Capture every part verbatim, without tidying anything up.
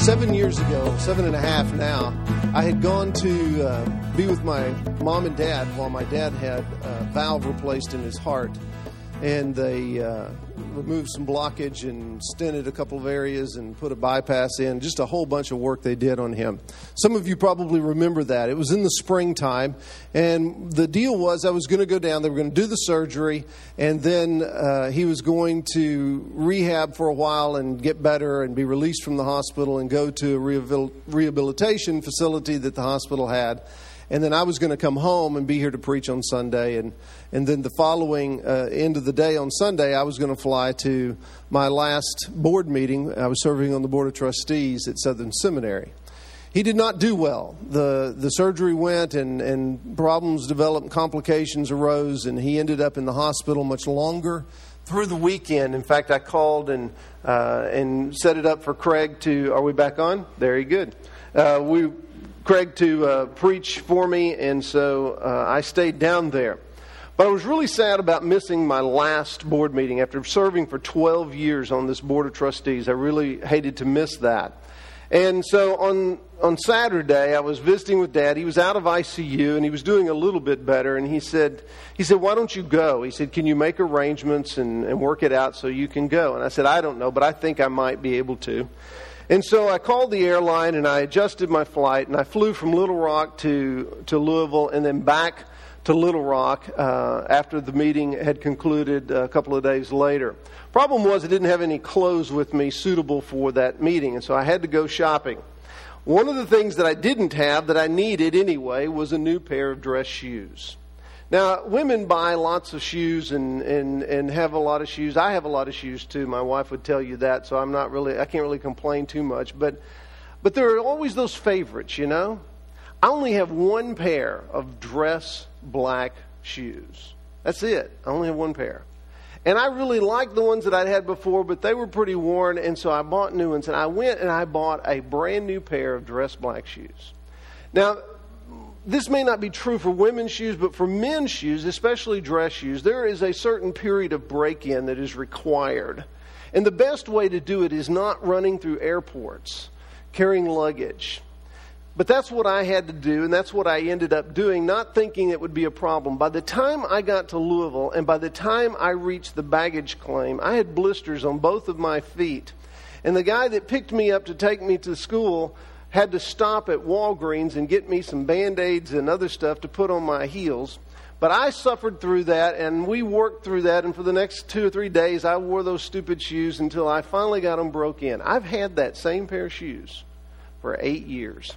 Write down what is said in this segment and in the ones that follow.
seven years ago, seven and a half now, I had gone to uh, be with my mom and dad while my dad had a valve replaced in his heart. And they uh, removed some blockage and stented a couple of areas and put a bypass in. Just a whole bunch of work they did on him. Some of you probably remember that. It was in the springtime. And the deal was I was going to go down. They were going to do the surgery. And then uh, he was going to rehab for a while and get better and be released from the hospital and go to a rehabil- rehabilitation facility that the hospital had. And then I was going to come home and be here to preach on Sunday. And, and then the following uh, end of the day on Sunday, I was going to fly to my last board meeting. I was serving on the Board of Trustees at Southern Seminary. He did not do well. The the surgery went and, and problems developed, complications arose, and he ended up in the hospital much longer through the weekend. In fact, I called and uh, and set it up for Craig to, are we back on? Very good. Uh, we... Craig to uh, preach for me, and so uh, I stayed down there. But I was really sad about missing my last board meeting. After serving for twelve years on this Board of Trustees, I really hated to miss that. And so on on Saturday, I was visiting with Dad. He was out of I C U, and he was doing a little bit better. And he said, he said, why don't you go? He said, can you make arrangements and, and work it out so you can go? And I said, I don't know, but I think I might be able to. And so I called the airline and I adjusted my flight and I flew from Little Rock to, to Louisville and then back to Little Rock uh, after the meeting had concluded a couple of days later. Problem was I didn't have any clothes with me suitable for that meeting, and so I had to go shopping. One of the things that I didn't have that I needed anyway was a new pair of dress shoes. Now, women buy lots of shoes and, and, and have a lot of shoes. I have a lot of shoes too. My wife would tell you that, so I'm not really, I can't really complain too much. But, but there are always those favorites, you know. I only have one pair of dress black shoes. That's it. I only have one pair. And I really liked the ones that I'd had before, but they were pretty worn, and so I bought new ones. And I went and I bought a brand new pair of dress black shoes. Now, this may not be true for women's shoes, but for men's shoes, especially dress shoes, there is a certain period of break-in that is required. And the best way to do it is not running through airports, carrying luggage. But that's what I had to do, and that's what I ended up doing, not thinking it would be a problem. By the time I got to Louisville, and by the time I reached the baggage claim, I had blisters on both of my feet. And the guy that picked me up to take me to school had to stop at Walgreens and get me some Band-Aids and other stuff to put on my heels. But I suffered through that, and we worked through that, and for the next two or three days, I wore those stupid shoes until I finally got them broke in. I've had that same pair of shoes for eight years.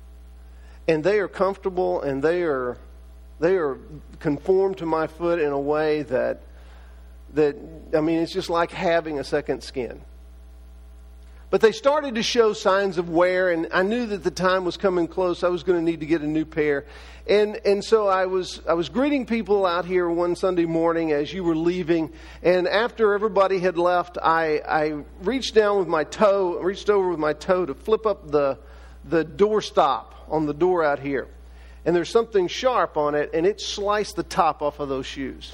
And they are comfortable, and they are they are conformed to my foot in a way that, that I mean, it's just like having a second skin. But they started to show signs of wear, and I knew that the time was coming close. I was going to need to get a new pair. And and so I was I was greeting people out here one Sunday morning as you were leaving. And after everybody had left, I, I reached down with my toe, reached over with my toe to flip up the the door stop on the door out here. And there's something sharp on it, and it sliced the top off of those shoes.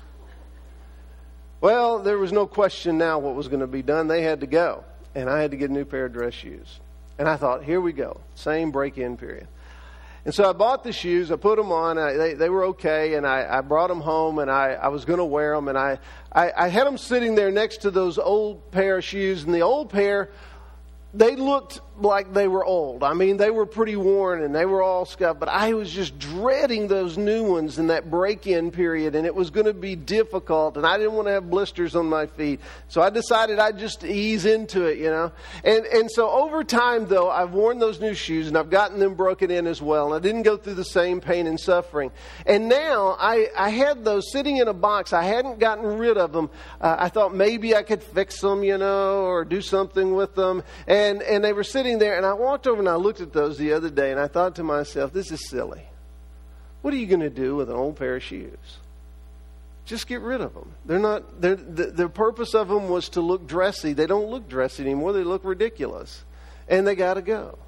Well, there was no question now what was going to be done. They had to go. And I had to get a new pair of dress shoes. And I thought, here we go. Same break-in period. And so I bought the shoes. I put them on. I, they, they were okay. And I, I brought them home. And I, I was going to wear them. And I, I, I had them sitting there next to those old pair of shoes. And the old pair, they looked like they were old. I mean, they were pretty worn and they were all scuffed. But I was just dreading those new ones in that break-in period. And it was going to be difficult. And I didn't want to have blisters on my feet. So I decided I'd just ease into it, you know. And and so over time, though, I've worn those new shoes and I've gotten them broken in as well. And I didn't go through the same pain and suffering. And now I, I had those sitting in a box. I hadn't gotten rid of them. Uh, I thought maybe I could fix them, you know, or do something with them. And, and they were sitting there, and I walked over and I looked at those the other day, and I thought to myself, this is silly. What are you going to do with an old pair of shoes? Just get rid of them. They're not. They're, the, the purpose of them was to look dressy. They don't look dressy anymore. They look ridiculous, and they got to go.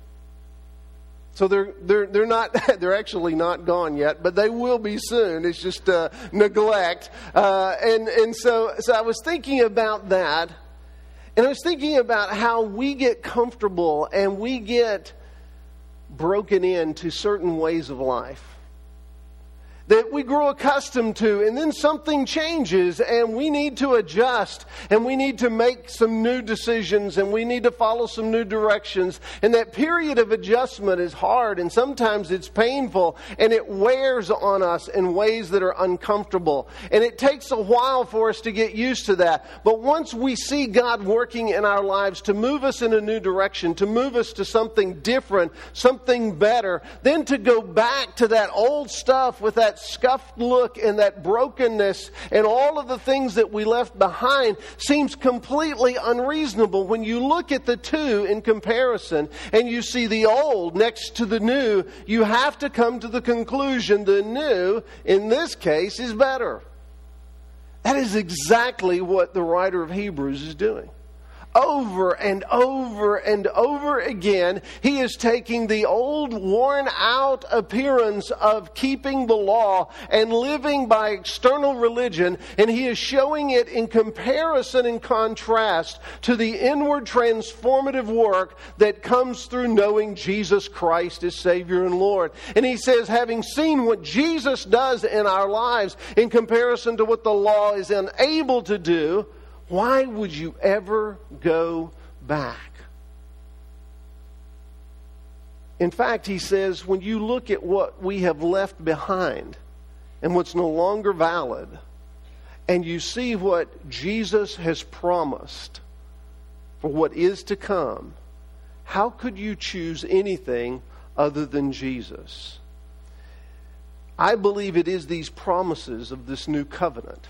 So they're they're they're not. They're actually not gone yet, but they will be soon. It's just uh, neglect, uh, and and so so I was thinking about that. And I was thinking about how we get comfortable and we get broken into certain ways of life that we grow accustomed to, and then something changes and we need to adjust and we need to make some new decisions and we need to follow some new directions. And that period of adjustment is hard and sometimes it's painful and it wears on us in ways that are uncomfortable. And it takes a while for us to get used to that. But once we see God working in our lives to move us in a new direction, to move us to something different, something better, then to go back to that old stuff with that scuffed look and that brokenness and all of the things that we left behind seems completely unreasonable. When you look at the two in comparison and you see the old next to the new, you have to come to the conclusion the new, in this case, is better. That is exactly what the writer of Hebrews is doing. Over and over and over again, he is taking the old worn out appearance of keeping the law and living by external religion, and he is showing it in comparison and contrast to the inward transformative work that comes through knowing Jesus Christ as Savior and Lord. And he says, having seen what Jesus does in our lives in comparison to what the law is unable to do, why would you ever go back? In fact, he says, when you look at what we have left behind and what's no longer valid, and you see what Jesus has promised for what is to come, how could you choose anything other than Jesus? I believe it is these promises of this new covenant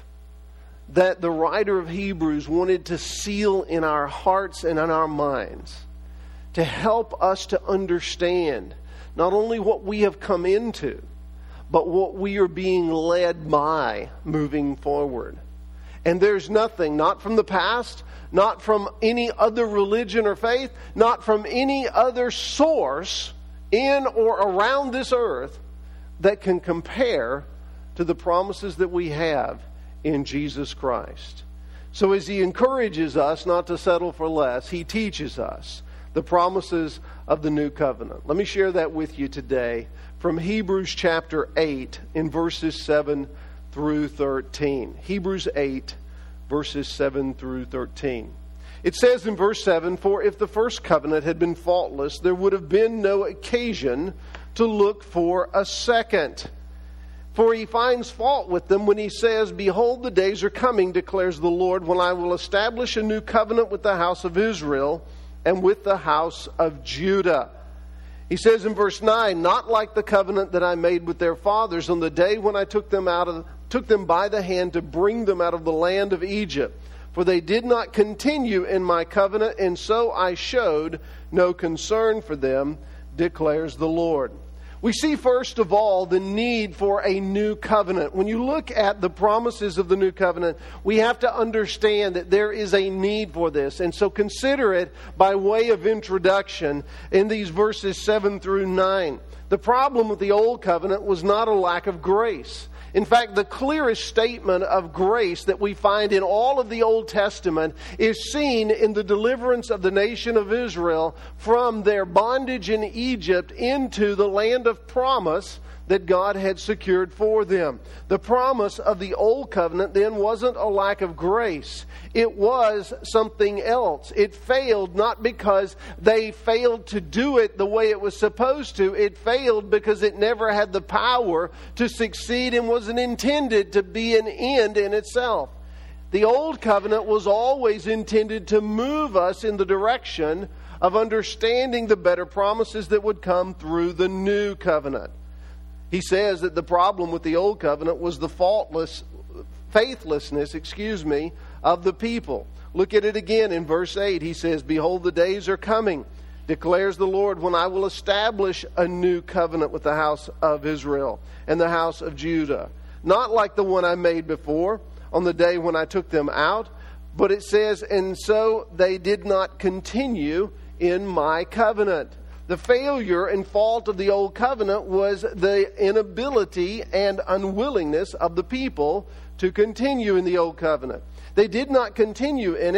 that the writer of Hebrews wanted to seal in our hearts and in our minds to help us to understand not only what we have come into, but what we are being led by moving forward. And there's nothing, not from the past, not from any other religion or faith, not from any other source in or around this earth that can compare to the promises that we have in Jesus Christ. So as he encourages us not to settle for less, he teaches us the promises of the new covenant. Let me share that with you today from Hebrews chapter eight in verses seven through thirteen. Hebrews eight, verses seven through thirteen. It says in verse seven, "For if the first covenant had been faultless, there would have been no occasion to look for a second. For he finds fault with them when he says, 'Behold, the days are coming, declares the Lord, when I will establish a new covenant with the house of Israel and with the house of Judah.' He says in verse nine, 'Not like the covenant that I made with their fathers on the day when I took them out of took them by the hand to bring them out of the land of Egypt. For they did not continue in my covenant, and so I showed no concern for them, declares the Lord.'" We see, first of all, the need for a new covenant. When you look at the promises of the new covenant, we have to understand that there is a need for this. And so consider it by way of introduction in these verses seven through nine. The problem with the old covenant was not a lack of grace. In fact, the clearest statement of grace that we find in all of the Old Testament is seen in the deliverance of the nation of Israel from their bondage in Egypt into the land of promise that God had secured for them. The promise of the Old Covenant then wasn't a lack of grace. It was something else. It failed not because they failed to do it the way it was supposed to. It failed because it never had the power to succeed and wasn't intended to be an end in itself. The Old Covenant was always intended to move us in the direction of understanding the better promises that would come through the New Covenant. He says that the problem with the Old Covenant was the faultless, faithlessness, excuse me, of the people. Look at it again in verse eight. He says, "Behold, the days are coming, declares the Lord, when I will establish a new covenant with the house of Israel and the house of Judah. Not like the one I made before on the day when I took them out." But it says, "And so they did not continue in my covenant." The failure and fault of the Old Covenant was the inability and unwillingness of the people to continue in the Old Covenant. They did not continue in it,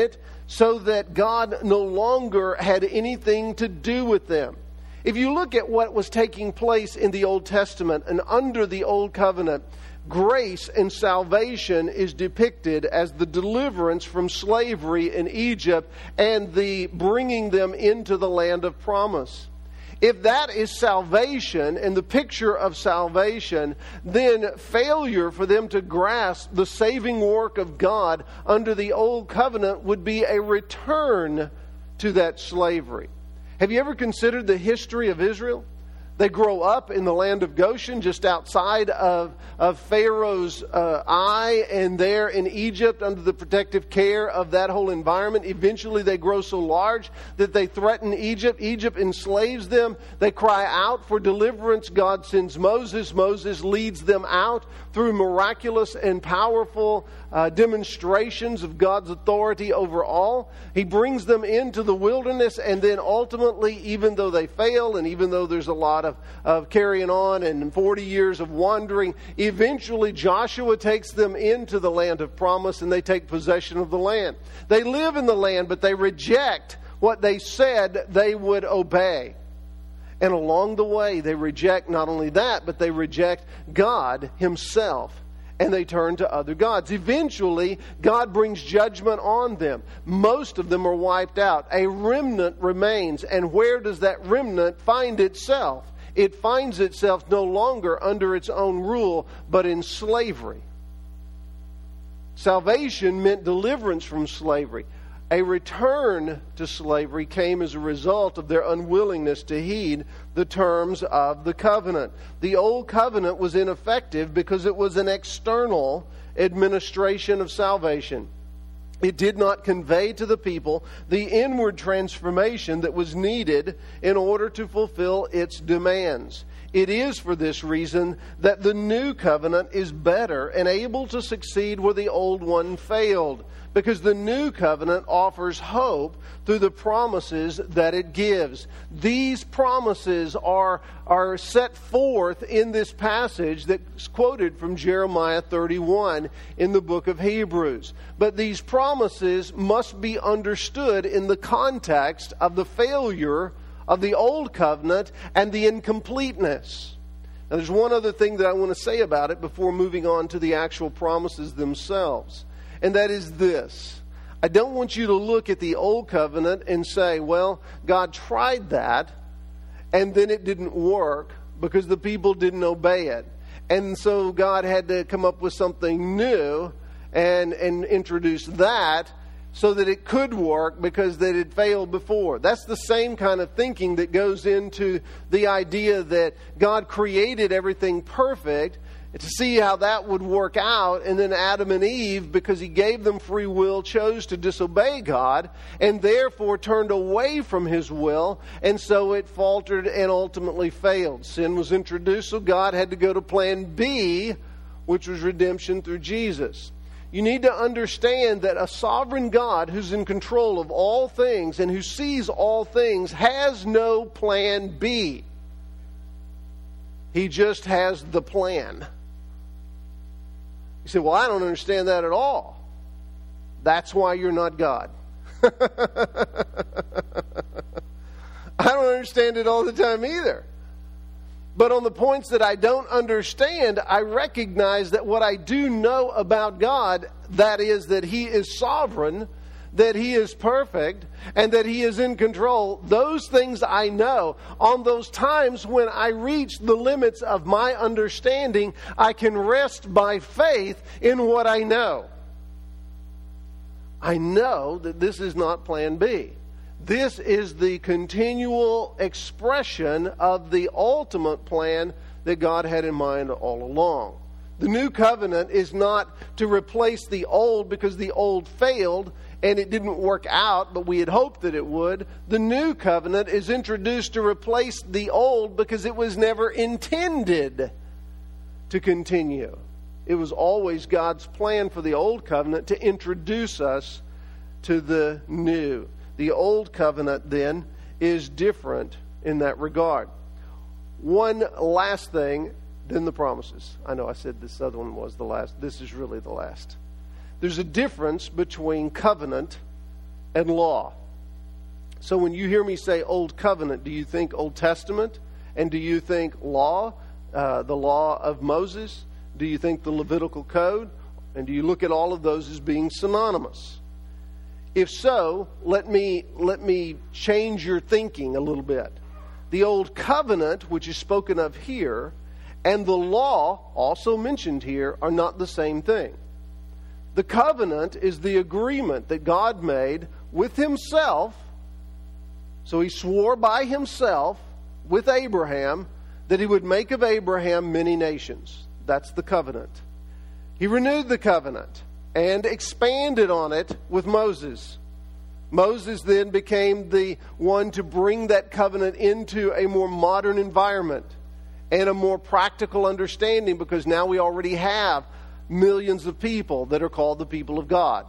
so that God no longer had anything to do with them. If you look at what was taking place in the Old Testament and under the Old Covenant, grace and salvation is depicted as the deliverance from slavery in Egypt and the bringing them into the land of promise. If that is salvation and the picture of salvation, then failure for them to grasp the saving work of God under the Old Covenant would be a return to that slavery. Have you ever considered the history of Israel? They grow up in the land of Goshen, just outside of, of Pharaoh's uh, eye, and there in Egypt under the protective care of that whole environment. Eventually they grow so large that they threaten Egypt. Egypt enslaves them. They cry out for deliverance. God sends Moses. Moses leads them out through miraculous and powerful uh, demonstrations of God's authority over all. He brings them into the wilderness, and then ultimately, even though they fail, and even though there's a lot of, of carrying on and forty years of wandering, eventually Joshua takes them into the land of promise, and they take possession of the land. They live in the land, but they reject what they said they would obey. And along the way, they reject not only that, but they reject God Himself. And they turn to other gods. Eventually, God brings judgment on them. Most of them are wiped out. A remnant remains. And where does that remnant find itself? It finds itself no longer under its own rule, but in slavery. Salvation meant deliverance from slavery. A return to slavery came as a result of their unwillingness to heed the terms of the covenant. The old covenant was ineffective because it was an external administration of salvation. It did not convey to the people the inward transformation that was needed in order to fulfill its demands. It is for this reason that the new covenant is better and able to succeed where the old one failed. Because the new covenant offers hope through the promises that it gives. These promises are, are set forth in this passage that's quoted from Jeremiah thirty-one in the book of Hebrews. But these promises must be understood in the context of the failure of the old covenant and the incompleteness. Now, there's one other thing that I want to say about it before moving on to the actual promises themselves. And that is this. I don't want you to look at the old covenant and say, well, God tried that and then it didn't work because the people didn't obey it. And so God had to come up with something new and, and introduce that so that it could work because that had failed before. That's the same kind of thinking that goes into the idea that God created everything perfect to see how that would work out, and then Adam and Eve, because He gave them free will, chose to disobey God, and therefore turned away from His will, and so it faltered and ultimately failed. Sin was introduced, so God had to go to plan B, which was redemption through Jesus. You need to understand that a sovereign God who's in control of all things and who sees all things has no plan B. He just has the plan. You say, well, I don't understand that at all. That's why you're not God. I don't understand it all the time either. But on the points that I don't understand, I recognize that what I do know about God, that is that He is sovereign, that He is perfect, and that He is in control. Those things I know. On those times when I reach the limits of my understanding, I can rest by faith in what I know. I know that this is not plan B. This is the continual expression of the ultimate plan that God had in mind all along. The new covenant is not to replace the old because the old failed and it didn't work out, but we had hoped that it would. The new covenant is introduced to replace the old because it was never intended to continue. It was always God's plan for the old covenant to introduce us to the new. The old covenant, then, is different in that regard. One last thing, then the promises. I know I said this other one was the last. This is really the last. There's a difference between covenant and law. So when you hear me say Old Covenant, do you think Old Testament? And do you think law, uh, the law of Moses? Do you think the Levitical Code? And do you look at all of those as being synonymous? If so, let me let me change your thinking a little bit. The Old Covenant, which is spoken of here, and the law, also mentioned here, are not the same thing. The covenant is the agreement that God made with himself. So he swore by himself with Abraham that he would make of Abraham many nations. That's the covenant. He renewed the covenant and expanded on it with Moses. Moses then became the one to bring that covenant into a more modern environment and a more practical understanding, because now we already have millions of people that are called the people of God.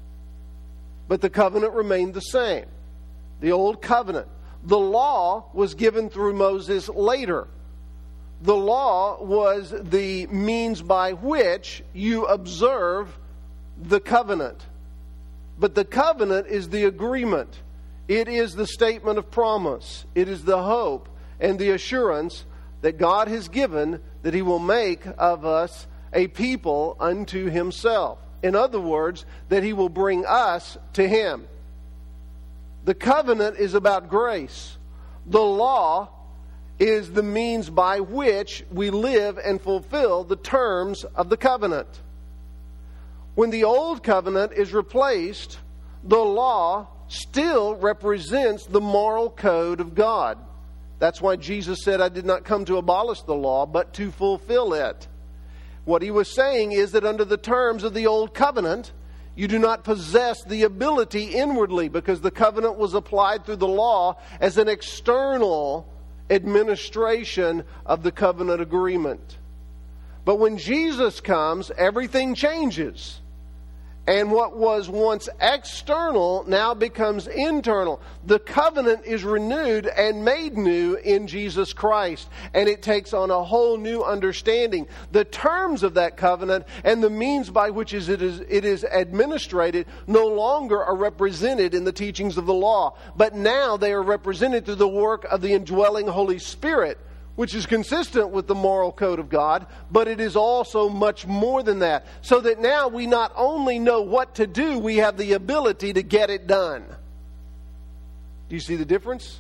But the covenant remained the same. The old covenant. The law was given through Moses later. The law was the means by which you observe the covenant. But the covenant is the agreement. It is the statement of promise. It is the hope and the assurance that God has given that he will make of us a people unto himself. In other words, that he will bring us to him. The covenant is about grace. The law is the means by which we live and fulfill the terms of the covenant. When the old covenant is replaced, the law still represents the moral code of God. That's why Jesus said, I did not come to abolish the law, but to fulfill it. What he was saying is that under the terms of the old covenant, you do not possess the ability inwardly, because the covenant was applied through the law as an external administration of the covenant agreement. But when Jesus comes, everything changes. And what was once external now becomes internal. The covenant is renewed and made new in Jesus Christ. And it takes on a whole new understanding. The terms of that covenant and the means by which it is, it is administrated no longer are represented in the teachings of the law. But now they are represented through the work of the indwelling Holy Spirit, which is consistent with the moral code of God, but it is also much more than that. So that now we not only know what to do, we have the ability to get it done. Do you see the difference?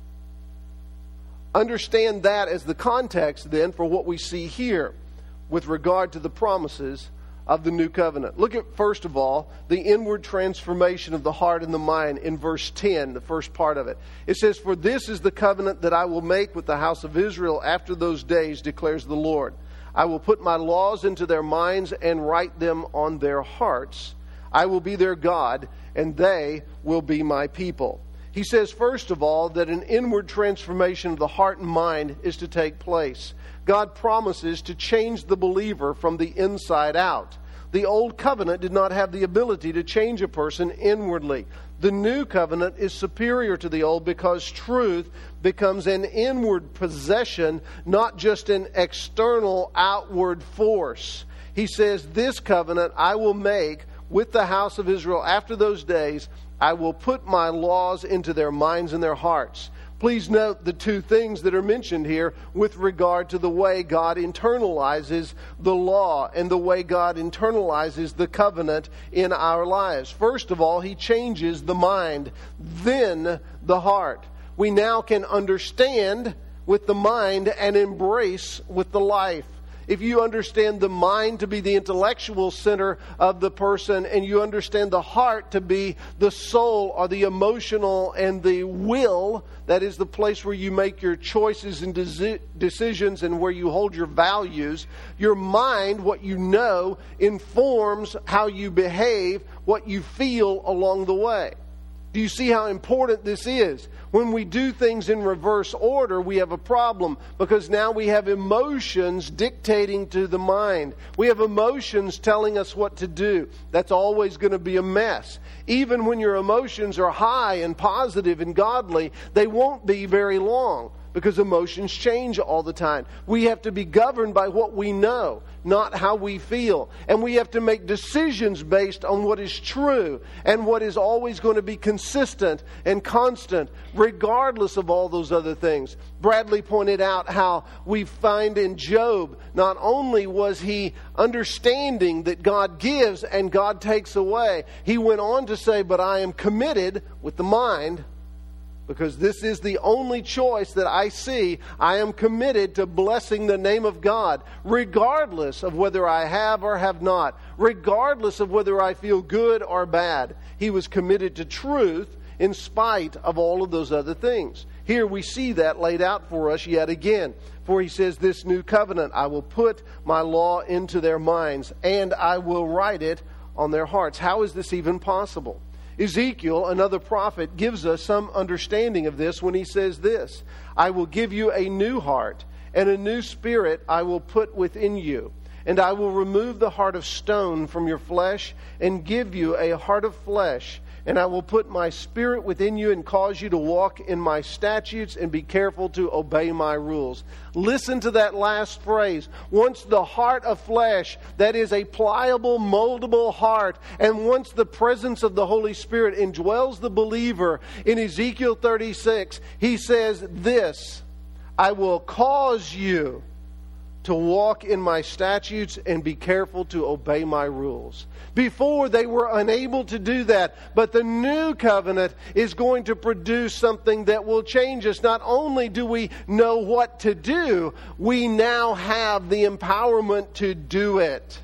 Understand that as the context then for what we see here with regard to the promises of the new covenant. Look at, first of all, the inward transformation of the heart and the mind in verse ten, the first part of it. It says, For this is the covenant that I will make with the house of Israel after those days, declares the Lord. I will put my laws into their minds and write them on their hearts. I will be their God, and they will be my people. He says, first of all, that an inward transformation of the heart and mind is to take place. God promises to change the believer from the inside out. The old covenant did not have the ability to change a person inwardly. The new covenant is superior to the old because truth becomes an inward possession, not just an external outward force. He says, this covenant I will make with the house of Israel after those days. I will put my laws into their minds and their hearts. Please note the two things that are mentioned here with regard to the way God internalizes the law and the way God internalizes the covenant in our lives. First of all, he changes the mind, then the heart. We now can understand with the mind and embrace with the life. If you understand the mind to be the intellectual center of the person, and you understand the heart to be the soul or the emotional and the will, that is the place where you make your choices and desi- decisions and where you hold your values, your mind, what you know, informs how you behave, what you feel along the way. Do you see how important this is? When we do things in reverse order, we have a problem because now we have emotions dictating to the mind. We have emotions telling us what to do. That's always going to be a mess. Even when your emotions are high and positive and godly, they won't be very long because emotions change all the time. We have to be governed by what we know, not how we feel. And we have to make decisions based on what is true and what is always going to be consistent and constant, regardless of all those other things. Bradley pointed out how we find in Job, not only was he understanding that God gives and God takes away, he went on to say, but I am committed with the mind, because this is the only choice that I see. I am committed to blessing the name of God, regardless of whether I have or have not, regardless of whether I feel good or bad. He was committed to truth in spite of all of those other things. Here we see that laid out for us yet again. For he says, this new covenant, I will put my law into their minds, and I will write it on their hearts. How is this even possible? Ezekiel, another prophet, gives us some understanding of this when he says this, I will give you a new heart, and a new spirit I will put within you. And I will remove the heart of stone from your flesh, and give you a heart of flesh. And I will put my spirit within you and cause you to walk in my statutes and be careful to obey my rules. Listen to that last phrase. Once the heart of flesh, that is a pliable, moldable heart, and once the presence of the Holy Spirit indwells the believer, in Ezekiel thirty-six, he says this, I will cause you to walk in my statutes and be careful to obey my rules. Before, they were unable to do that, but the new covenant is going to produce something that will change us. Not only do we know what to do, we now have the empowerment to do it.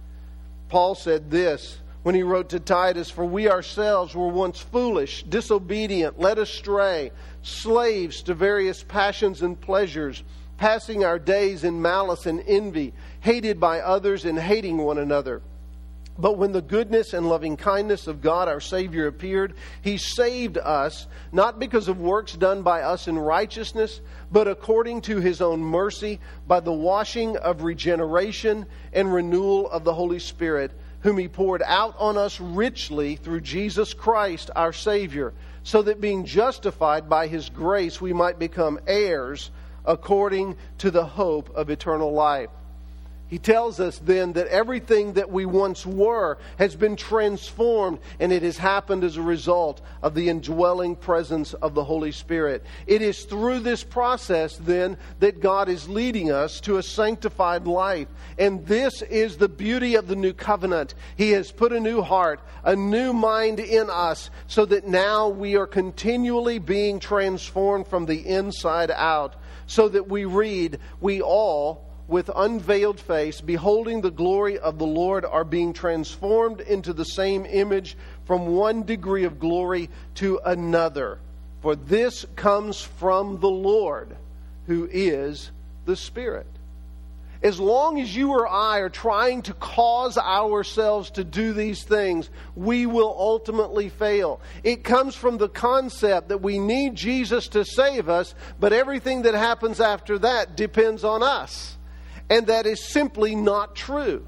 Paul said this when he wrote to Titus, for we ourselves were once foolish, disobedient, led astray, slaves to various passions and pleasures, passing our days in malice and envy, hated by others and hating one another. But when the goodness and loving kindness of God our Savior appeared, He saved us, not because of works done by us in righteousness, but according to His own mercy, by the washing of regeneration and renewal of the Holy Spirit, whom He poured out on us richly through Jesus Christ our Savior, so that being justified by His grace we might become heirs according to the hope of eternal life. He tells us then that everything that we once were has been transformed, and it has happened as a result of the indwelling presence of the Holy Spirit. It is through this process then that God is leading us to a sanctified life. And this is the beauty of the new covenant. He has put a new heart, a new mind in us, so that now we are continually being transformed from the inside out. So that we read, we all, with unveiled face, beholding the glory of the Lord, are being transformed into the same image from one degree of glory to another. For this comes from the Lord, who is the Spirit. As long as you or I are trying to cause ourselves to do these things, we will ultimately fail. It comes from the concept that we need Jesus to save us, but everything that happens after that depends on us. And that is simply not true.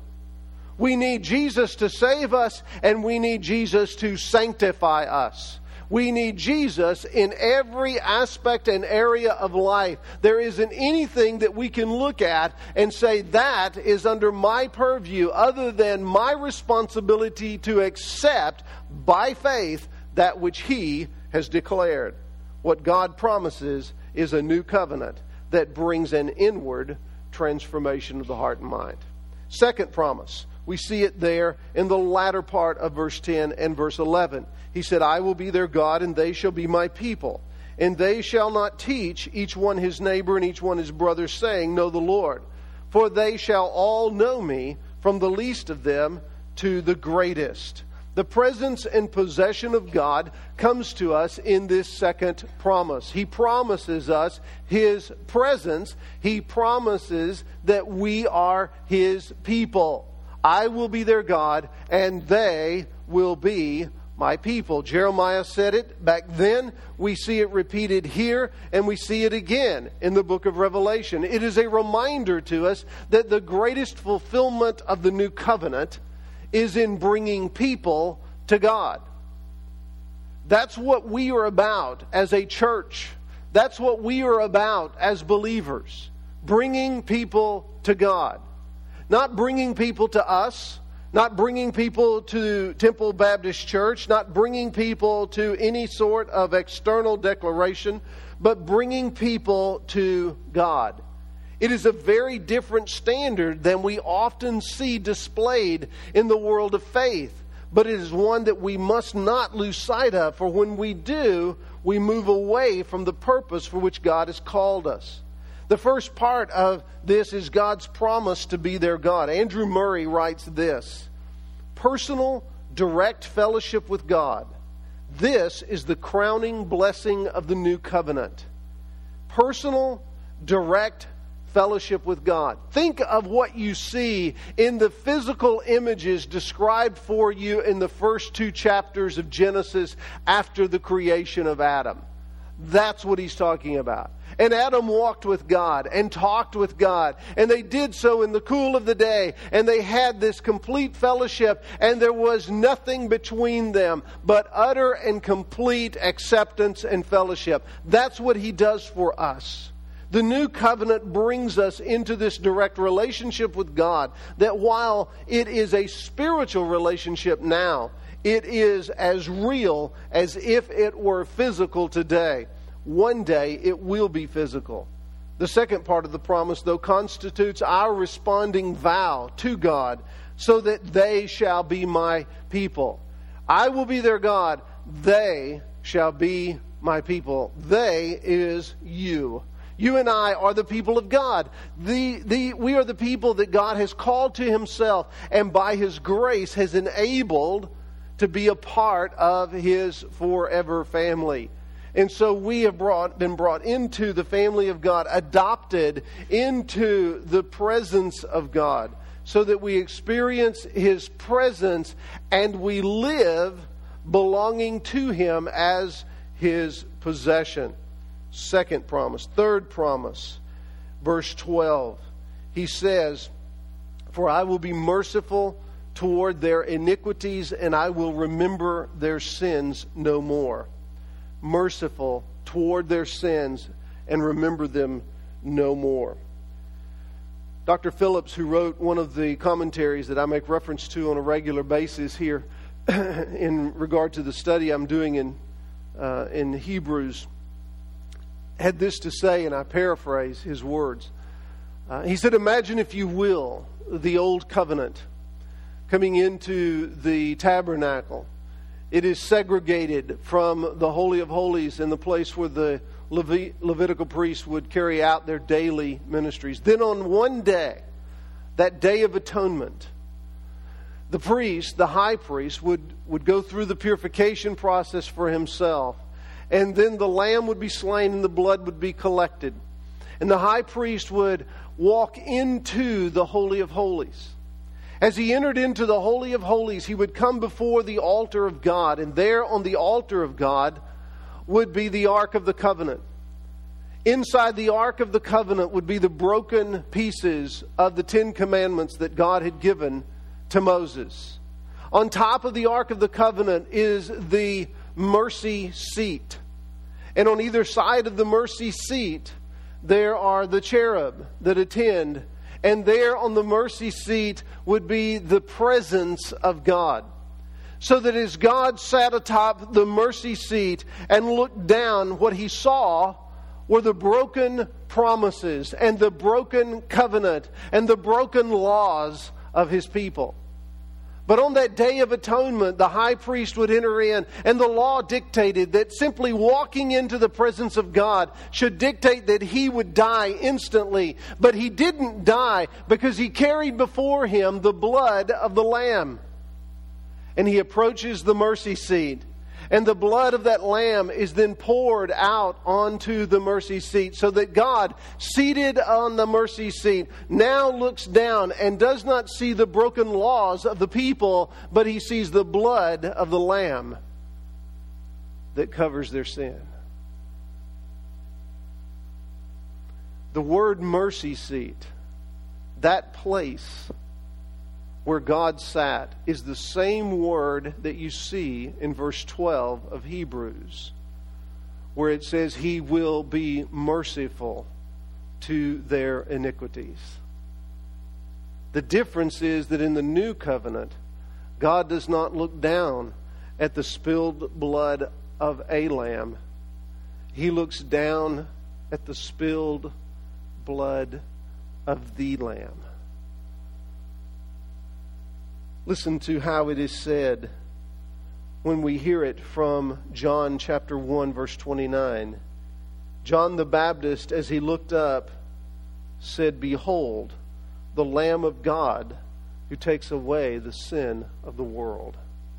We need Jesus to save us, and we need Jesus to sanctify us. We need Jesus in every aspect and area of life. There isn't anything that we can look at and say that is under my purview other than my responsibility to accept by faith that which He has declared. What God promises is a new covenant that brings an inward transformation of the heart and mind. Second promise, we see it there in the latter part of verse ten and verse eleven. He said, I will be their God, and they shall be my people. And they shall not teach each one his neighbor and each one his brother, saying, Know the Lord. For they shall all know me, from the least of them to the greatest. The presence and possession of God comes to us in this second promise. He promises us His presence. He promises that we are His people. I will be their God, and they will be my people. Jeremiah said it back then. We see it repeated here, and we see it again in the book of Revelation. It is a reminder to us that the greatest fulfillment of the new covenant is in bringing people to God. That's what we are about as a church. That's what we are about as believers. Bringing people to God. Not bringing people to us. Not bringing people to Temple Baptist Church. Not bringing people to any sort of external declaration. But bringing people to God. It is a very different standard than we often see displayed in the world of faith. But it is one that we must not lose sight of. For when we do, we move away from the purpose for which God has called us. The first part of this is God's promise to be their God. Andrew Murray writes this: personal, direct fellowship with God. This is the crowning blessing of the new covenant. Personal, direct fellowship with God. Think of what you see in the physical images described for you in the first two chapters of Genesis after the creation of Adam. That's what he's talking about. And Adam walked with God and talked with God. And they did so in the cool of the day. And they had this complete fellowship. And there was nothing between them but utter and complete acceptance and fellowship. That's what he does for us. The new covenant brings us into this direct relationship with God. That while it is a spiritual relationship now, it is as real as if it were physical today. One day it will be physical. The second part of the promise, though, constitutes our responding vow to God, so that they shall be my people. I will be their God. They shall be my people. They is you. You and I are the people of God. The, the, we are the people that God has called to Himself, and by His grace has enabled to be a part of His forever family. And so we have brought, been brought into the family of God, adopted into the presence of God, so that we experience His presence and we live belonging to Him as His possession. Second promise. Third promise, verse twelve. He says, "For I will be merciful toward their iniquities, and I will remember their sins no more." Merciful toward their sins and remember them no more. Doctor Phillips, who wrote one of the commentaries that I make reference to on a regular basis here in regard to the study I'm doing in uh, in Hebrews, had this to say, and I paraphrase his words. Uh, he said, "Imagine, if you will, the old covenant coming into the tabernacle. It is segregated from the Holy of Holies in the place where the Levi- Levitical priests would carry out their daily ministries. Then on one day, that day of atonement, the priest, the high priest, would, would go through the purification process for himself. And then the lamb would be slain and the blood would be collected. And the high priest would walk into the Holy of Holies. As he entered into the Holy of Holies, he would come before the altar of God. And there on the altar of God would be the Ark of the Covenant. Inside the Ark of the Covenant would be the broken pieces of the Ten Commandments that God had given to Moses. On top of the Ark of the Covenant is the mercy seat. And on either side of the mercy seat, there are the cherub that attend. And there on the mercy seat would be the presence of God. So that as God sat atop the mercy seat and looked down, what He saw were the broken promises and the broken covenant and the broken laws of His people. But on that day of atonement, the high priest would enter in, and the law dictated that simply walking into the presence of God should dictate that he would die instantly. But he didn't die because he carried before him the blood of the Lamb. And he approaches the mercy seat. And the blood of that lamb is then poured out onto the mercy seat, so that God, seated on the mercy seat, now looks down and does not see the broken laws of the people, but He sees the blood of the lamb that covers their sin. The word mercy seat, that place where God sat, is the same word that you see in verse twelve of Hebrews, where it says He will be merciful to their iniquities. The difference is that in the new covenant, God does not look down at the spilled blood of a lamb. He looks down at the spilled blood of the Lamb. Listen to how it is said when we hear it from John chapter one, verse twenty-nine. John the Baptist, as he looked up, said, "Behold, the Lamb of God who takes away the sin of the world."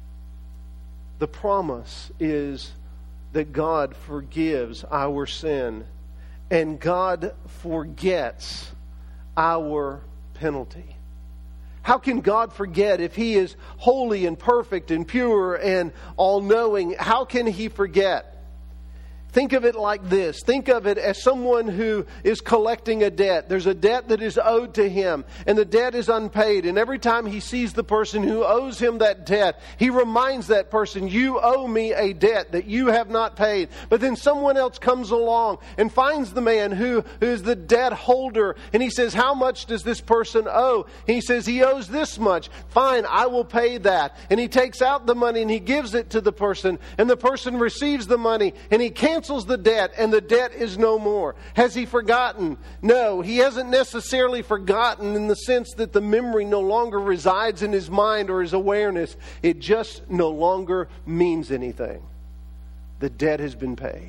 The promise is that God forgives our sin and God forgets our penalty. How can God forget if He is holy and perfect and pure and all-knowing? How can He forget? Think of it like this. Think of it as someone who is collecting a debt. There's a debt that is owed to him, and the debt is unpaid. And every time he sees the person who owes him that debt, he reminds that person, "You owe me a debt that you have not paid." But then someone else comes along and finds the man who, who is the debt holder, and he says, "How much does this person owe?" And he says, "He owes this much." "Fine, I will pay that." And he takes out the money and he gives it to the person, and the person receives the money, and he cancels the debt, and the debt is no more. Has he forgotten? No, he hasn't necessarily forgotten in the sense that the memory no longer resides in his mind or his awareness. It just no longer means anything. The debt has been paid.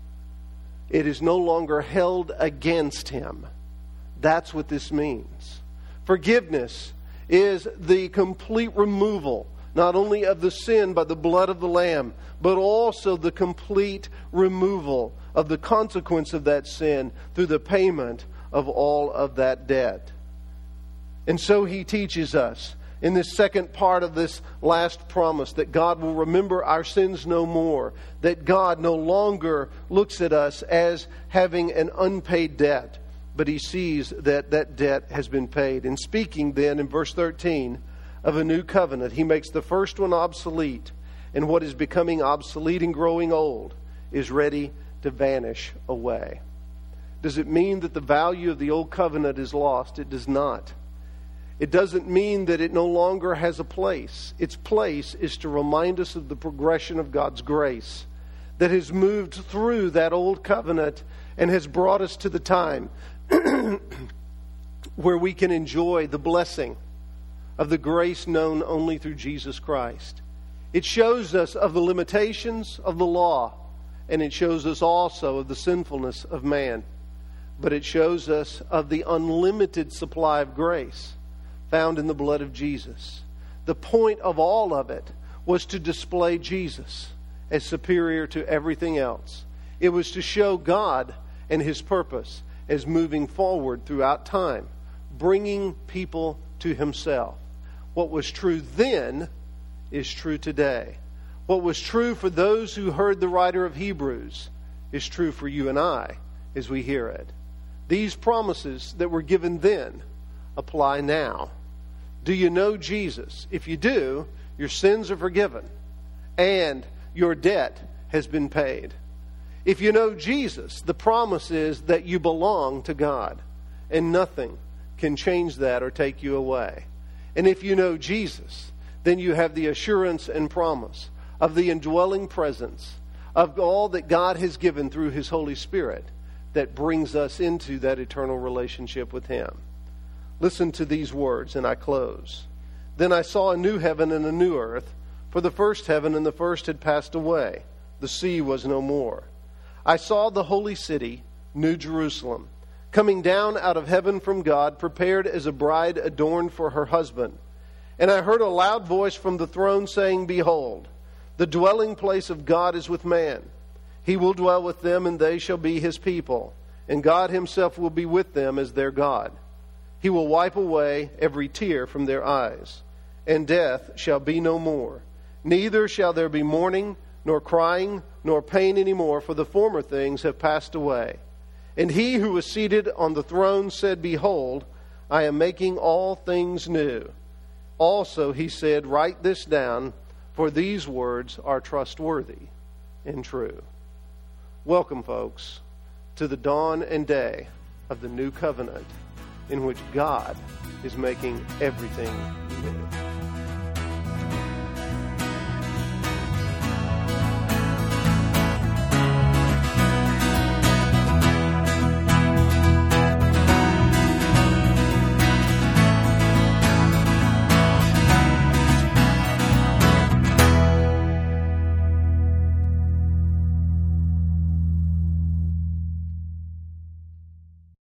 It is no longer held against him. That's what this means. Forgiveness is the complete removal not only of the sin by the blood of the Lamb, but also the complete removal of the consequence of that sin through the payment of all of that debt. And so he teaches us in this second part of this last promise that God will remember our sins no more, that God no longer looks at us as having an unpaid debt, but He sees that that debt has been paid. And speaking then in verse thirteen of a new covenant, He makes the first one obsolete, and what is becoming obsolete and growing old is ready to vanish away. Does it mean that the value of the old covenant is lost? It does not. It doesn't mean that it no longer has a place. Its place is to remind us of the progression of God's grace that has moved through that old covenant and has brought us to the time where we can enjoy the blessing of the grace known only through Jesus Christ. It shows us of the limitations of the law, and it shows us also of the sinfulness of man. But it shows us of the unlimited supply of grace found in the blood of Jesus. The point of all of it was to display Jesus as superior to everything else. It was to show God and His purpose as moving forward throughout time, bringing people to Himself. What was true then is true today. What was true for those who heard the writer of Hebrews is true for you and I as we hear it. These promises that were given then apply now. Do you know Jesus? If you do, your sins are forgiven and your debt has been paid. If you know Jesus, the promise is that you belong to God, and nothing can change that or take you away. And if you know Jesus, then you have the assurance and promise of the indwelling presence of all that God has given through His Holy Spirit that brings us into that eternal relationship with Him. Listen to these words, and I close. Then I saw a new heaven and a new earth, for the first heaven and the first had passed away. The sea was no more. I saw the holy city, New Jerusalem, coming down out of heaven from God, prepared as a bride adorned for her husband. And I heard a loud voice from the throne saying, "Behold, the dwelling place of God is with man. He will dwell with them, and they shall be His people. And God Himself will be with them as their God. He will wipe away every tear from their eyes, and death shall be no more. Neither shall there be mourning, nor crying, nor pain any more, for the former things have passed away." And He who was seated on the throne said, "Behold, I am making all things new." Also He said, "Write this down, for these words are trustworthy and true." Welcome, folks, to the dawn and day of the new covenant in which God is making everything new.